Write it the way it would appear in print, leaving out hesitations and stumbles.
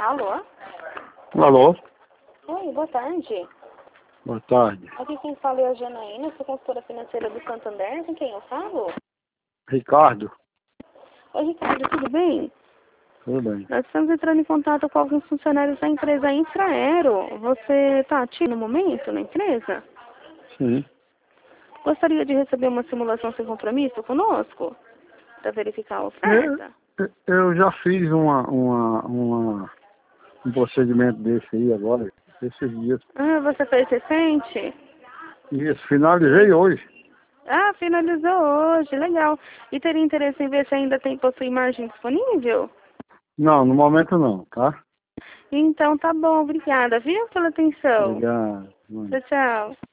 Alô? Alô? Oi, boa tarde. Boa tarde. Aqui quem fala é a Janaína, sou consultora financeira do Santander. Com quem eu falo? Ricardo? Oi, Ricardo, tudo bem? Tudo bem. Nós estamos entrando em contato com alguns funcionários da empresa Infraero. Você está ativo no momento na empresa? Sim. Gostaria de receber uma simulação sem compromisso conosco? Para verificar a oferta? Eu já fiz um procedimento desse aí agora, esses dias. Ah, você fez recente? Isso, finalizei hoje. Ah, finalizou hoje, legal. E teria interesse em ver se ainda possui margem disponível? Não, no momento não, tá? Então tá bom, obrigada, viu, pela atenção. Obrigado. Tchau, tchau.